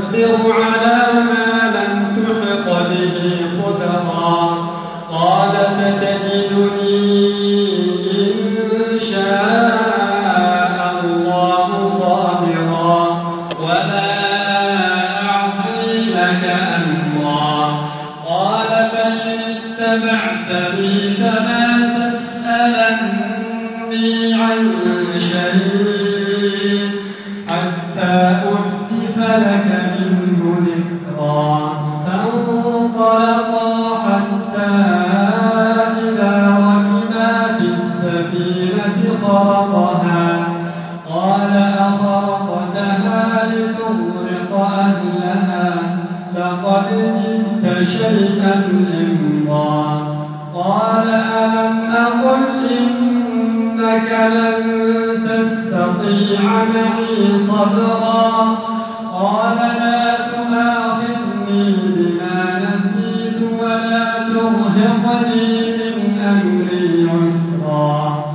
تصبر على ما لم تحط به خبرا قال ستجدني إن شاء الله صابرا ولا أعصي لك أمرا قال فإن اتبعتني فلا تسألني عن شيء حتى أحدث لك منه ذكرا فانطلقا حتى إذا ركبا في السفينة خرقها قال أخرقتها لتغرق أهلها لقد جئت شيئا إمرا قال ألم أقل إنك لن تستطيع معي صبرا قال لا تؤاخذني بما نسيت ولا ترهقني من أمري عسرا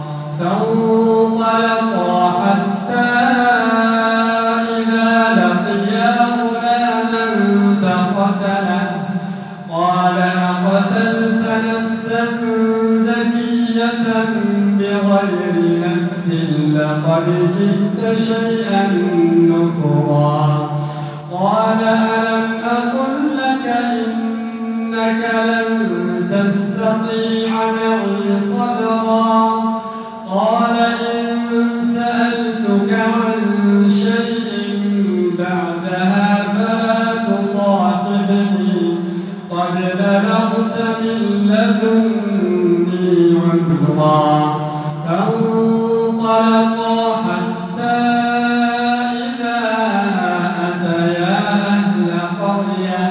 فانطلقا حتى إذا لقيا غلاما فقتله قال أقتلت نفسا زكية بغير نفس لقد جئت شيئا نكرا قال ألم أقل لك إنك لن تستطيع معي صبرا قال إن سألتك عن شيء بعدها فلا تصاحبني قد بلغت من لدني عذرا فانطلقا حتى إذا أتيا أهل قرية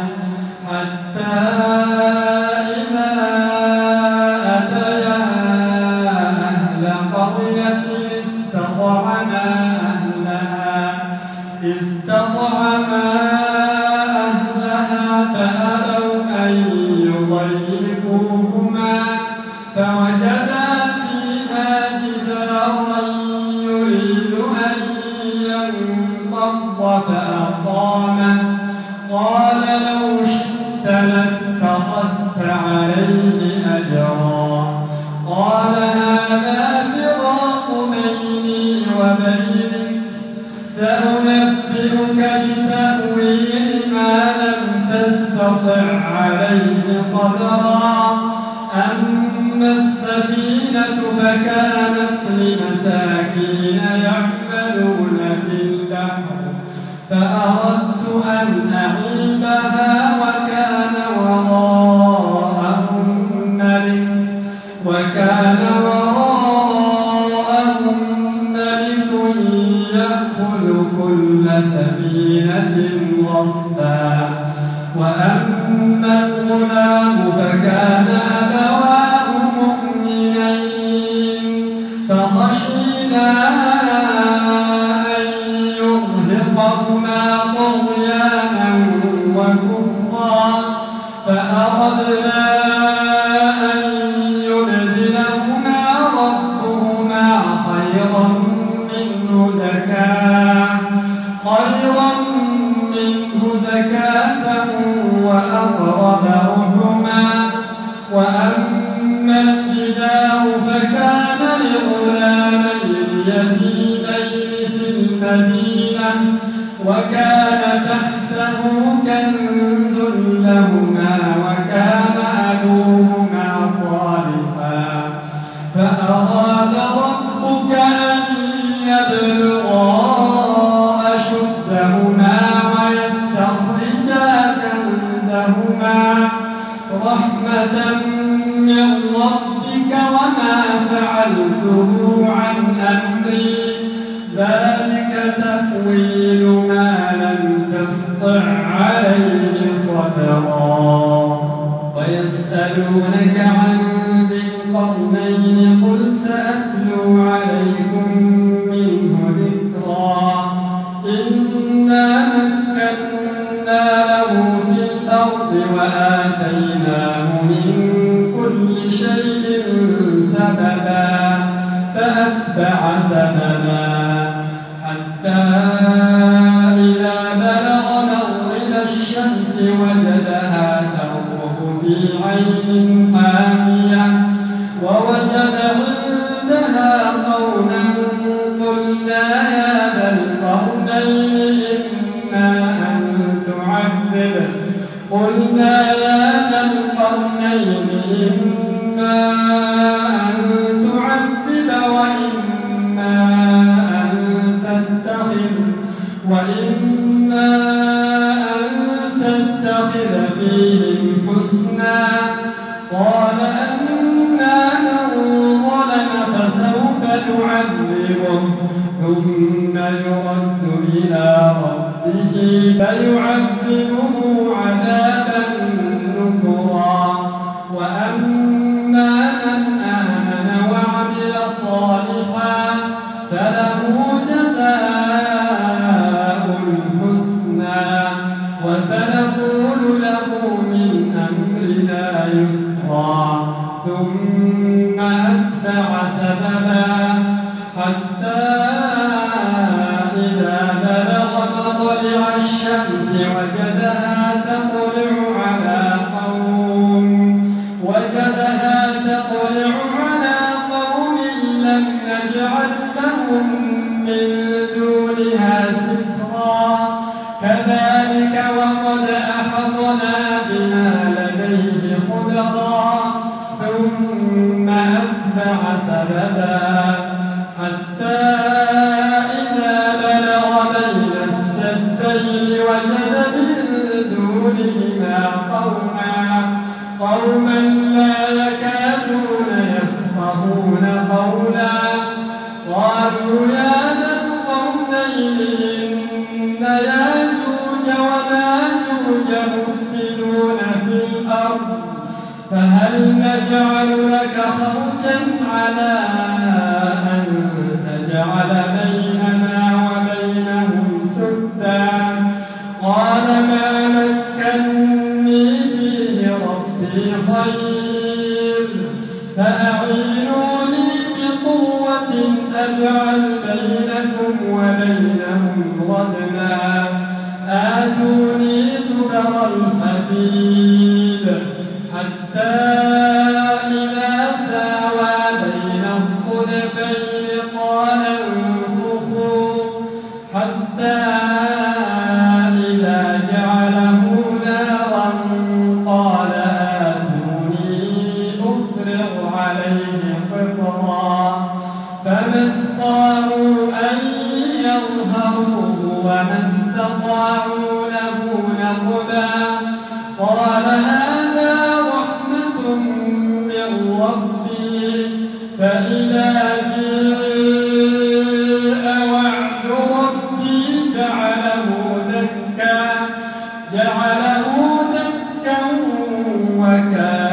استطعما أهلها فأبوا أن يضيفوهما فوجدا فيها جدارا يريد أن ينقض فأقامه قال لو شئت لاتخذت عليه أجرا قال هذا فراق بيني وبينك سأنبئك بتأويل ما لم تستطع عليه صبرا أما السفينة فكانت لمساكين يعملون في البحر فأردت أن أعيبها وكان وراءهم ملك يأخذ كل سفينة غصبا وأما الغلام فكان أبواه مؤمنين فخشينا أن يرهقهما طغيانا وكفرا فأردنا أن يبدلهما ربهما خيرا منه زكاة وأقرب رحما وأما الجدار فكان لغلامين يتيمين في المدينة وكان تحته كنز لهما وكان أبوهما صالحا فأراد ربك أن يبلغا أشدهما ويستخرجا كنزهما رحمة من ربك وما فعلته عن أمري ذلك تأويل ما لم تسطع عليه صبرا ويسألونك عن ذي القرنين قل سأتلو عليكم منه ذكرا إنا مكنا له في الأرض وآتيناه من كل شيء سببا فأتبع سببا حتى إذا بلغ مغرب ثم يرد إلى ربه فيعذبه عذابا نكرا وأما من آمن وعمل صالحا فله جزاء الحسنى وسنقول له من أمرنا يسرا ثم أتبع سببا حتى إذا بلغ مطلع الشمس وجدها تطلع على قوم لم نجعل لهم من دونها سترا كذلك وقد أحطنا بما لديه خبرا ثم أتبع سببا حتى إذا بلغ بين السدين وجد من دونهما قوما لا يكادون يفقهون قولا قالوا يا ذا القرنين إن ياجوج وماجوج مفسدون في الأرض فهل نجعل لك خرجا على أن تجعل بيننا وبينهم سدا قال ما مكني فيه ربي خير فأعينوني بقوة أجعل بينكم وبينهم ردما آتوني زبر الحديد حتى إذا ساوى بين الصدفين قال انفخوا حتى إذا جعله نارا قال آتوني أفرغ عليه قطرا فما استطاعوا أن يظهروه وما استطاعوا له نقبا قال هذا رحمة من ربي فإذا جاء وعد ربي جعله دكا وكان